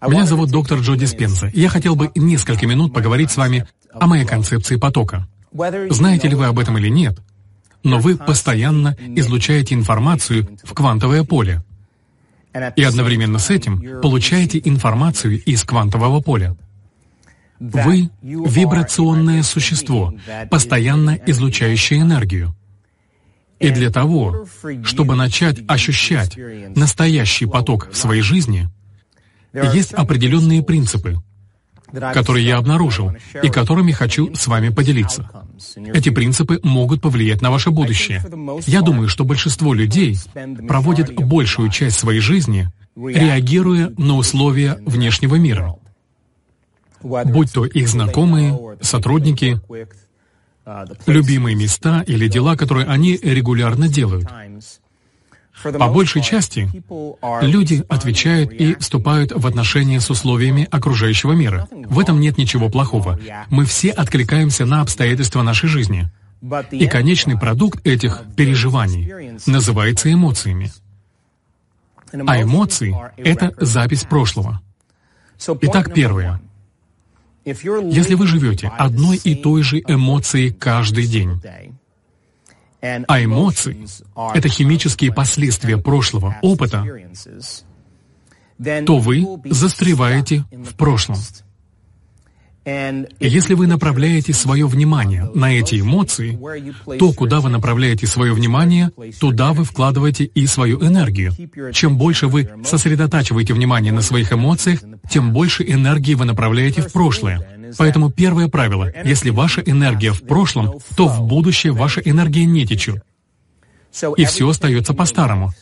Меня зовут доктор Джо Диспенза, и я хотел бы несколько минут поговорить с вами о моей концепции потока. Знаете ли вы об этом или нет, но вы постоянно излучаете информацию в квантовое поле, и одновременно с этим получаете информацию из квантового поля. Вы — вибрационное существо, постоянно излучающее энергию. И для того, чтобы начать ощущать настоящий поток в своей жизни, есть определенные принципы, которые я обнаружил и которыми хочу с вами поделиться. Эти принципы могут повлиять на ваше будущее. Я думаю, что большинство людей проводит большую часть своей жизни, реагируя на условия внешнего мира, будь то их знакомые, сотрудники, любимые места или дела, которые они регулярно делают. По большей части, люди отвечают и вступают в отношения с условиями окружающего мира. В этом нет ничего плохого. Мы все откликаемся на обстоятельства нашей жизни. И конечный продукт этих переживаний называется эмоциями. А эмоции — это запись прошлого. Итак, первое. Если вы живете одной и той же эмоцией каждый день, а эмоции — это химические последствия прошлого опыта, то вы застреваете в прошлом. И если вы направляете свое внимание на эти эмоции, то куда вы направляете свое внимание, туда вы вкладываете и свою энергию. Чем больше вы сосредотачиваете внимание на своих эмоциях, тем больше энергии вы направляете в прошлое. Поэтому первое правило — если ваша энергия в прошлом, то в будущее ваша энергия не течет. И все остается по-старому.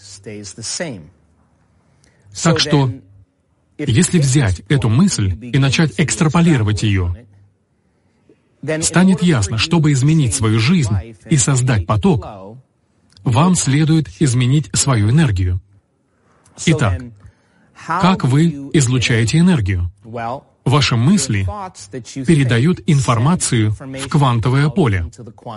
Так что, если взять эту мысль и начать экстраполировать ее, станет ясно, чтобы изменить свою жизнь и создать поток, вам следует изменить свою энергию. Итак, как вы излучаете энергию? Ваши мысли передают информацию в квантовое поле.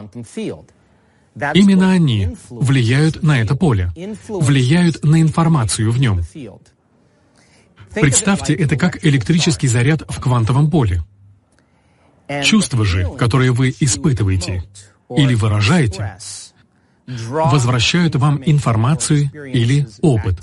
Именно они влияют на это поле, влияют на информацию в нем. Представьте это как электрический заряд в квантовом поле. Чувства же, которые вы испытываете или выражаете, возвращают вам информацию или опыт.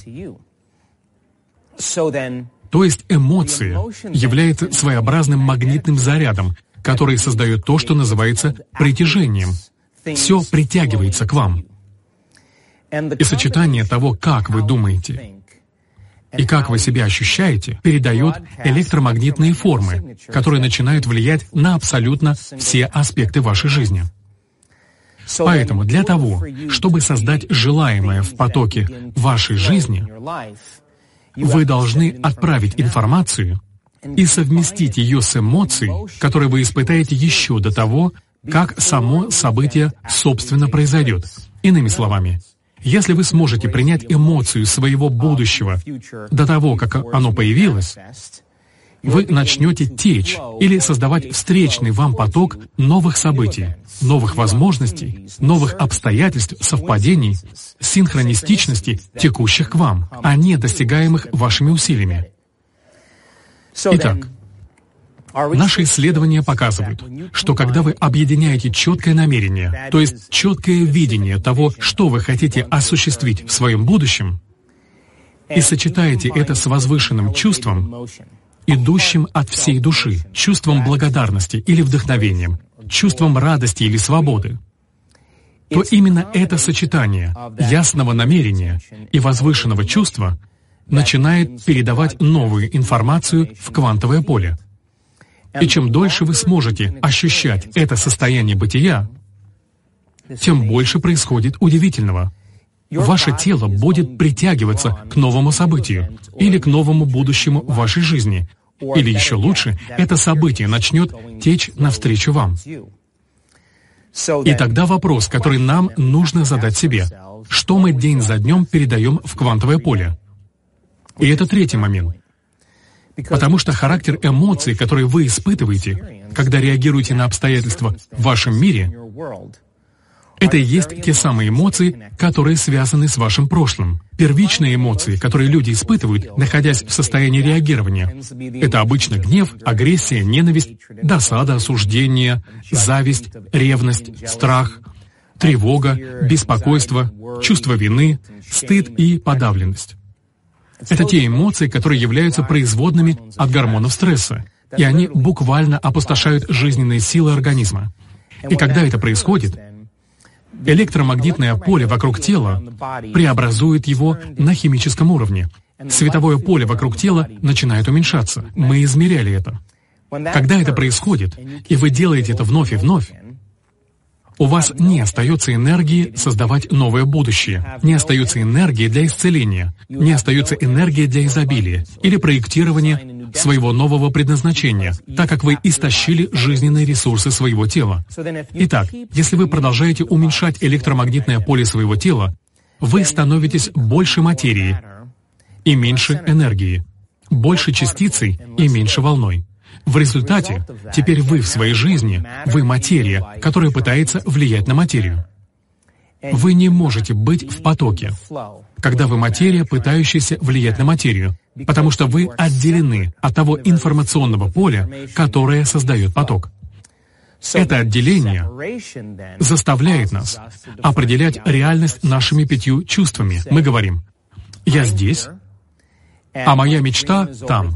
То есть эмоция является своеобразным магнитным зарядом, который создает то, что называется притяжением. Все притягивается к вам. И сочетание того, как вы думаете и как вы себя ощущаете, передает электромагнитные формы, которые начинают влиять на абсолютно все аспекты вашей жизни. Поэтому для того, чтобы создать желаемое в потоке вашей жизни, вы должны отправить информацию и совместить ее с эмоцией, которую вы испытаете еще до того, как само событие собственно произойдет. Иными словами, если вы сможете принять эмоцию своего будущего до того, как оно появилось, вы начнете течь или создавать встречный вам поток новых событий, новых возможностей, новых обстоятельств, совпадений, синхронистичности, текущих к вам, а не достигаемых вашими усилиями. Итак, наши исследования показывают, что когда вы объединяете четкое намерение, то есть четкое видение того, что вы хотите осуществить в своем будущем, и сочетаете это с возвышенным чувством, идущим от всей души, чувством благодарности или вдохновением, чувством радости или свободы, то именно это сочетание ясного намерения и возвышенного чувства начинает передавать новую информацию в квантовое поле. И чем дольше вы сможете ощущать это состояние бытия, тем больше происходит удивительного. Ваше тело будет притягиваться к новому событию или к новому будущему в вашей жизни, или еще лучше, это событие начнет течь навстречу вам. И тогда вопрос, который нам нужно задать себе: что мы день за днем передаем в квантовое поле? И это третий момент. Потому что характер эмоций, которые вы испытываете, когда реагируете на обстоятельства в вашем мире, Это и есть те самые эмоции, которые связаны с вашим прошлым. Первичные эмоции, которые люди испытывают, находясь в состоянии реагирования. Это обычно гнев, агрессия, ненависть, досада, осуждение, зависть, ревность, страх, тревога, беспокойство, чувство вины, стыд и подавленность. Это те эмоции, которые являются производными от гормонов стресса, и они буквально опустошают жизненные силы организма. И когда это происходит, электромагнитное поле вокруг тела преобразует его на химическом уровне. Световое поле вокруг тела начинает уменьшаться. Мы измеряли это. Когда это происходит, и вы делаете это вновь и вновь, у вас не остается энергии создавать новое будущее, не остается энергии для исцеления, не остается энергии для изобилия или проектирования своего нового предназначения, так как вы истощили жизненные ресурсы своего тела. Итак, если вы продолжаете уменьшать электромагнитное поле своего тела, вы становитесь больше материи и меньше энергии, больше частицей и меньше волной. В результате, теперь вы в своей жизни, вы материя, которая пытается влиять на материю. Вы не можете быть в потоке, когда вы материя, пытающаяся влиять на материю, потому что вы отделены от того информационного поля, которое создает поток. Это отделение заставляет нас определять реальность нашими 5 чувствами. Мы говорим: «Я здесь, а моя мечта там».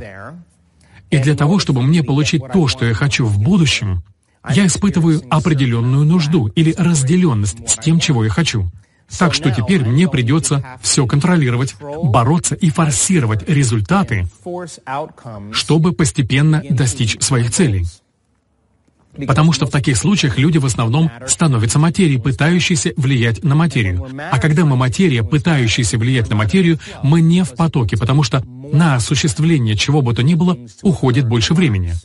И для того, чтобы мне получить то, что я хочу в будущем, я испытываю определенную нужду или разделенность с тем, чего я хочу. Так что теперь мне придется все контролировать, бороться и форсировать результаты, чтобы постепенно достичь своих целей. Потому что в таких случаях люди в основном становятся материей, пытающейся влиять на материю. А когда мы материя, пытающаяся влиять на материю, мы не в потоке, потому что на осуществление чего бы то ни было уходит больше времени.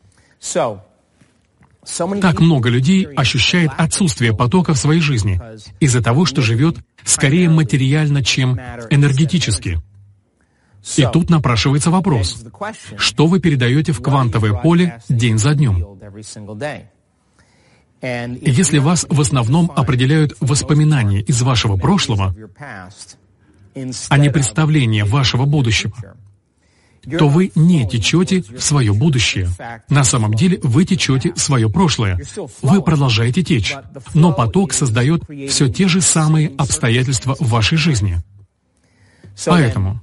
Так много людей ощущает отсутствие потока в своей жизни из-за того, что живет скорее материально, чем энергетически. И тут напрашивается вопрос: что вы передаете в квантовое поле день за днем? Если вас в основном определяют воспоминания из вашего прошлого, а не представления вашего будущего, то вы не течете в свое будущее. На самом деле вы течете в свое прошлое. Вы продолжаете течь, но поток создает все те же самые обстоятельства в вашей жизни. Поэтому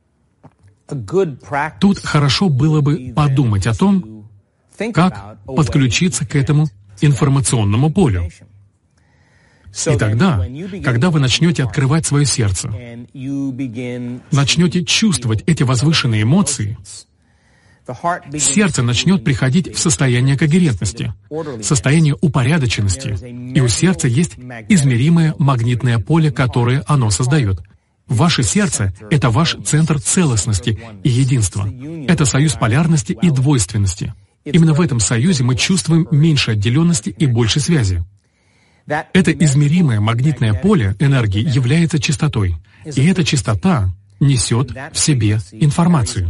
тут хорошо было бы подумать о том, как подключиться к этому информационному полю. И тогда, когда вы начнете открывать свое сердце, начнете чувствовать эти возвышенные эмоции, сердце начнет приходить в состояние когерентности, состояние упорядоченности, и у сердца есть измеримое магнитное поле, которое оно создает. Ваше сердце — это ваш центр целостности и единства. Это союз полярности и двойственности. Именно в этом союзе мы чувствуем меньше отделенности и больше связи. Это измеримое магнитное поле энергии является частотой, и эта частота несет в себе информацию.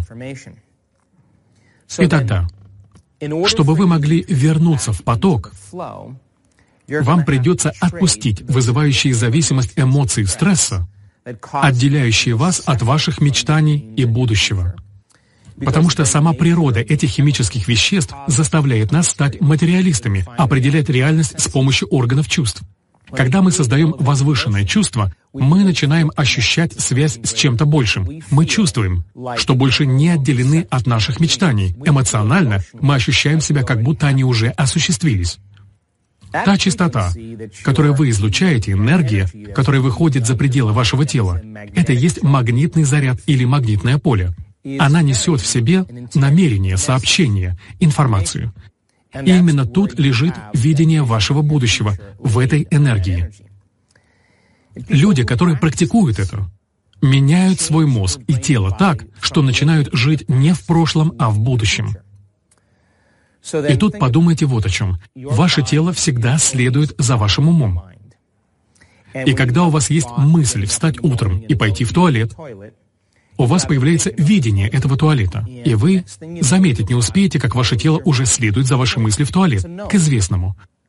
И тогда, чтобы вы могли вернуться в поток, вам придется отпустить вызывающие зависимость эмоции стресса, отделяющие вас от ваших мечтаний и будущего. Потому что сама природа этих химических веществ заставляет нас стать материалистами, определять реальность с помощью органов чувств. Когда мы создаем возвышенное чувство, мы начинаем ощущать связь с чем-то большим. Мы чувствуем, что больше не отделены от наших мечтаний. Эмоционально мы ощущаем себя, как будто они уже осуществились. Та частота, которую вы излучаете, энергия, которая выходит за пределы вашего тела, это и есть магнитный заряд или магнитное поле. Она несет в себе намерение, сообщение, информацию. И именно тут лежит видение вашего будущего, в этой энергии. Люди, которые практикуют это, меняют свой мозг и тело так, что начинают жить не в прошлом, а в будущем. И тут подумайте вот о чем. Ваше тело всегда следует за вашим умом. И когда у вас есть мысль встать утром и пойти в туалет, у вас появляется видение этого туалета, и вы заметить не успеете, как ваше тело уже следует за вашей мыслью в туалет, к известному.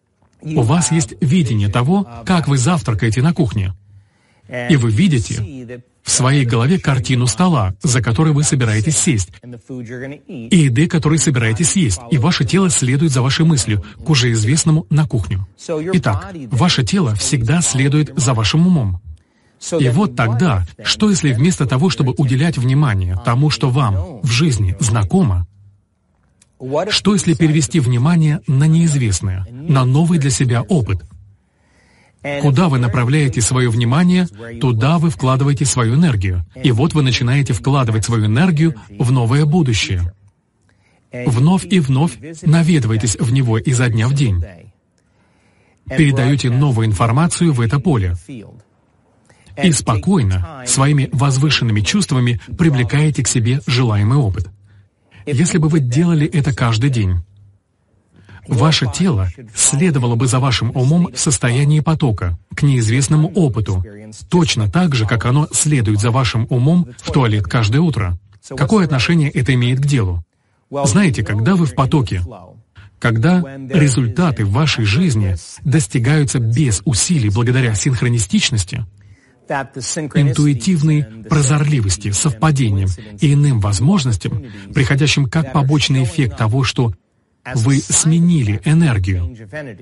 У вас есть видение того, как вы завтракаете на кухне. И вы видите в своей голове картину стола, за который вы собираетесь сесть, и еды, которые собираетесь есть, и ваше тело следует за вашей мыслью к уже известному на кухню. Итак, ваше тело всегда следует за вашим умом. И вот тогда, что если вместо того, чтобы уделять внимание тому, что вам в жизни знакомо, что если перевести внимание на неизвестное, на новый для себя опыт? Куда вы направляете свое внимание, туда вы вкладываете свою энергию. И вот вы начинаете вкладывать свою энергию в новое будущее. Вновь и вновь наведываетесь в него изо дня в день. Передаете новую информацию в это поле. И спокойно, своими возвышенными чувствами привлекаете к себе желаемый опыт. Если бы вы делали это каждый день, ваше тело следовало бы за вашим умом в состоянии потока, к неизвестному опыту, точно так же, как оно следует за вашим умом в туалет каждое утро. Какое отношение это имеет к делу? Знаете, когда вы в потоке, когда результаты в вашей жизни достигаются без усилий благодаря синхронистичности, интуитивной прозорливости, совпадениям и иным возможностям, приходящим как побочный эффект того, что вы сменили энергию,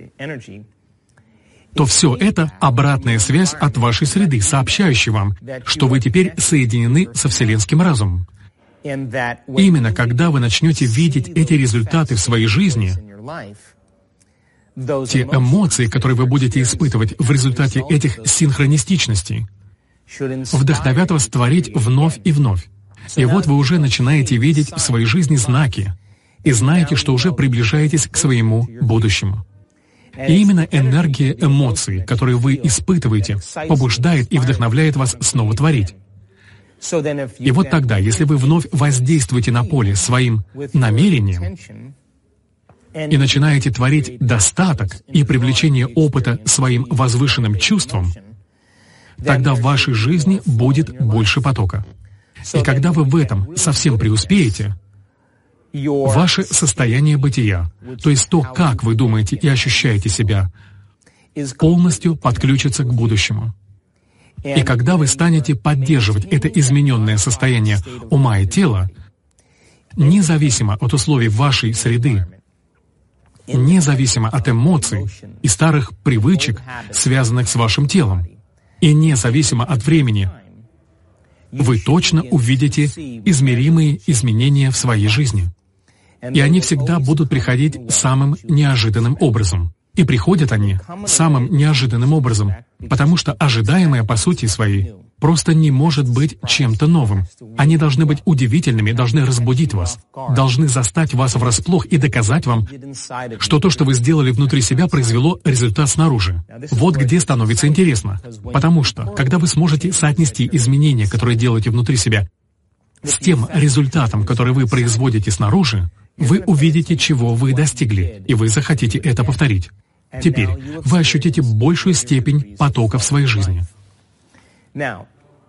то все это обратная связь от вашей среды, сообщающая вам, что вы теперь соединены со вселенским разумом. Именно когда вы начнете видеть эти результаты в своей жизни, те эмоции, которые вы будете испытывать в результате этих синхронистичностей, вдохновят вас творить вновь и вновь. И вот вы уже начинаете видеть в своей жизни знаки, и знаете, что уже приближаетесь к своему будущему. И именно энергия эмоций, которые вы испытываете, побуждает и вдохновляет вас снова творить. И вот тогда, если вы вновь воздействуете на поле своим намерением и начинаете творить достаток и привлечение опыта своим возвышенным чувством, тогда в вашей жизни будет больше потока. И когда вы в этом совсем преуспеете, ваше состояние бытия, то есть то, как вы думаете и ощущаете себя, полностью подключится к будущему. И когда вы станете поддерживать это измененное состояние ума и тела, независимо от условий вашей среды, независимо от эмоций и старых привычек, связанных с вашим телом, и независимо от времени, вы точно увидите измеримые изменения в своей жизни. И они всегда будут приходить самым неожиданным образом. И приходят они самым неожиданным образом, потому что ожидаемое по сути своей просто не может быть чем-то новым. Они должны быть удивительными, должны разбудить вас, должны застать вас врасплох и доказать вам, что то, что вы сделали внутри себя, произвело результат снаружи. Вот где становится интересно. Потому что, когда вы сможете соотнести изменения, которые делаете внутри себя, с тем результатом, который вы производите снаружи, вы увидите, чего вы достигли, и вы захотите это повторить. Теперь вы ощутите большую степень потока в своей жизни. Я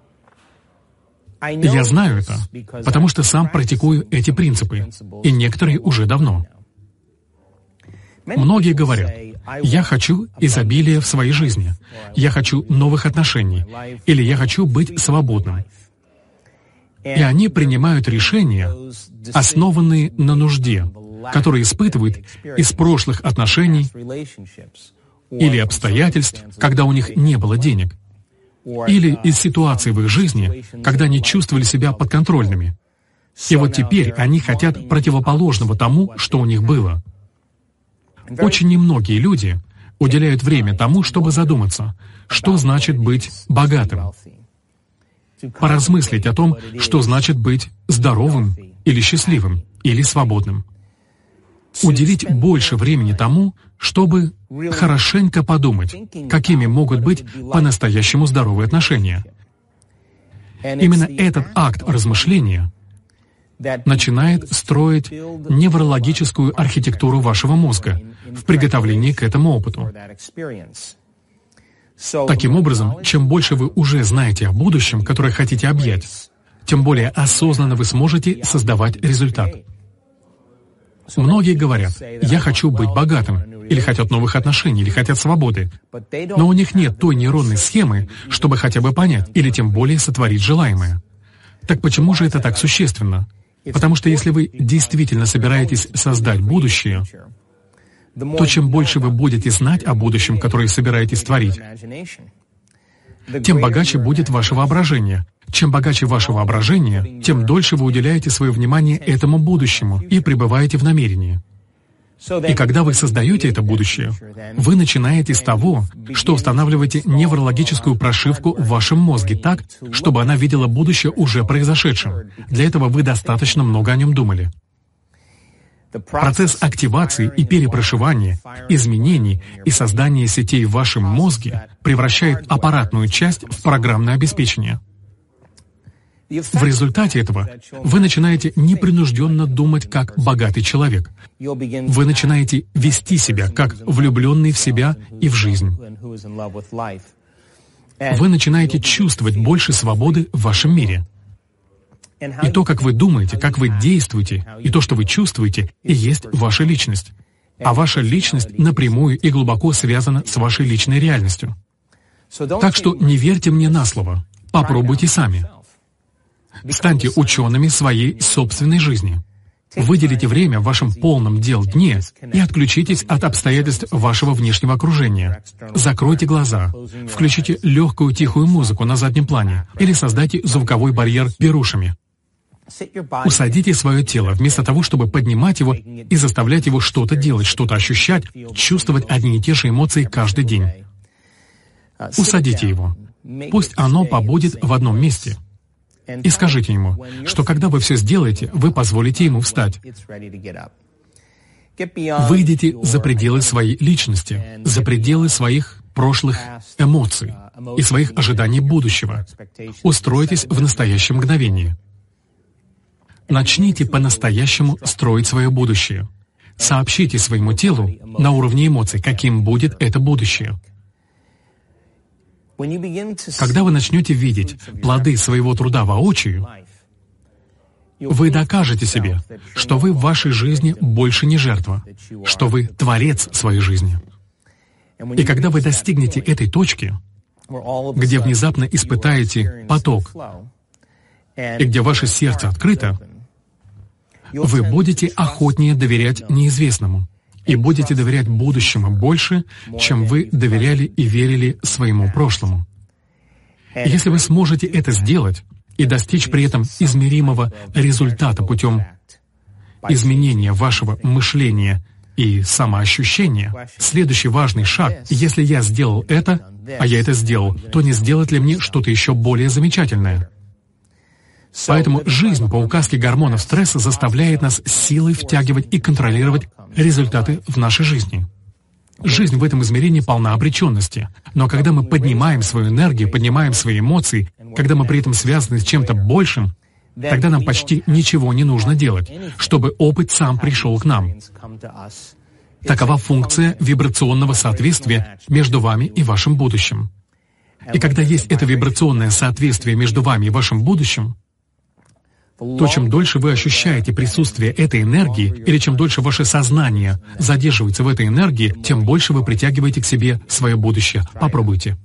знаю это, потому что сам практикую эти принципы, и некоторые уже давно. Многие говорят: «Я хочу изобилия в своей жизни, я хочу новых отношений, или я хочу быть свободным». И они принимают решения, основанные на нужде, которые испытывают из прошлых отношений или обстоятельств, когда у них не было денег, или из ситуаций в их жизни, когда они чувствовали себя подконтрольными. И вот теперь они хотят противоположного тому, что у них было. Очень немногие люди уделяют время тому, чтобы задуматься, что значит быть богатым, поразмыслить о том, что значит быть здоровым или счастливым, или свободным. Уделить больше времени тому, чтобы хорошенько подумать, какими могут быть по-настоящему здоровые отношения. Именно этот акт размышления начинает строить неврологическую архитектуру вашего мозга в приготовлении к этому опыту. Таким образом, чем больше вы уже знаете о будущем, которое хотите объять, тем более осознанно вы сможете создавать результат. Многие говорят: «Я хочу быть богатым, или хотят новых отношений, или хотят свободы. Но у них нет той нейронной схемы, чтобы хотя бы понять, или тем более сотворить желаемое. Так почему же это так существенно? Потому что если вы действительно собираетесь создать будущее, то чем больше вы будете знать о будущем, которое собираетесь творить, тем богаче будет ваше воображение. Чем богаче ваше воображение, тем дольше вы уделяете свое внимание этому будущему и пребываете в намерении. И когда вы создаете это будущее, вы начинаете с того, что устанавливаете неврологическую прошивку в вашем мозге так, чтобы она видела будущее уже произошедшим. Для этого вы достаточно много о нем думали. Процесс активации и перепрошивания, изменений и создания сетей в вашем мозге превращает аппаратную часть в программное обеспечение. В результате этого вы начинаете непринужденно думать как богатый человек. Вы начинаете вести себя как влюбленный в себя и в жизнь. Вы начинаете чувствовать больше свободы в вашем мире. И то, как вы думаете, как вы действуете, и то, что вы чувствуете, и есть ваша личность. А ваша личность напрямую и глубоко связана с вашей личной реальностью. Так что не верьте мне на слово. Попробуйте сами. Станьте учеными своей собственной жизни. Выделите время в вашем полном дел дне и отключитесь от обстоятельств вашего внешнего окружения. Закройте глаза, включите легкую тихую музыку на заднем плане или создайте звуковой барьер берушами. Усадите свое тело, вместо того, чтобы поднимать его и заставлять его что-то делать, что-то ощущать, чувствовать одни и те же эмоции каждый день. Усадите его. Пусть оно побудет в одном месте. И скажите ему, что когда вы все сделаете, вы позволите ему встать. Выйдите за пределы своей личности, за пределы своих прошлых эмоций и своих ожиданий будущего. Устройтесь в настоящем мгновении. Начните по-настоящему строить свое будущее. Сообщите своему телу на уровне эмоций, каким будет это будущее. Когда вы начнете видеть плоды своего труда воочию, вы докажете себе, что вы в вашей жизни больше не жертва, что вы творец своей жизни. И когда вы достигнете этой точки, где внезапно испытаете поток, и где ваше сердце открыто, вы будете охотнее доверять неизвестному и будете доверять будущему больше, чем вы доверяли и верили своему прошлому. И если вы сможете это сделать и достичь при этом измеримого результата путем изменения вашего мышления и самоощущения, следующий важный шаг, если я сделал это, а я это сделал, то не сделать ли мне что-то еще более замечательное? Поэтому жизнь по указке гормонов стресса заставляет нас силой втягивать и контролировать результаты в нашей жизни. Жизнь в этом измерении полна обреченности. Но когда мы поднимаем свою энергию, поднимаем свои эмоции, когда мы при этом связаны с чем-то большим, тогда нам почти ничего не нужно делать, чтобы опыт сам пришел к нам. Такова функция вибрационного соответствия между вами и вашим будущим. И когда есть это вибрационное соответствие между вами и вашим будущим, то чем дольше вы ощущаете присутствие этой энергии, или чем дольше ваше сознание задерживается в этой энергии, тем больше вы притягиваете к себе свое будущее. Попробуйте.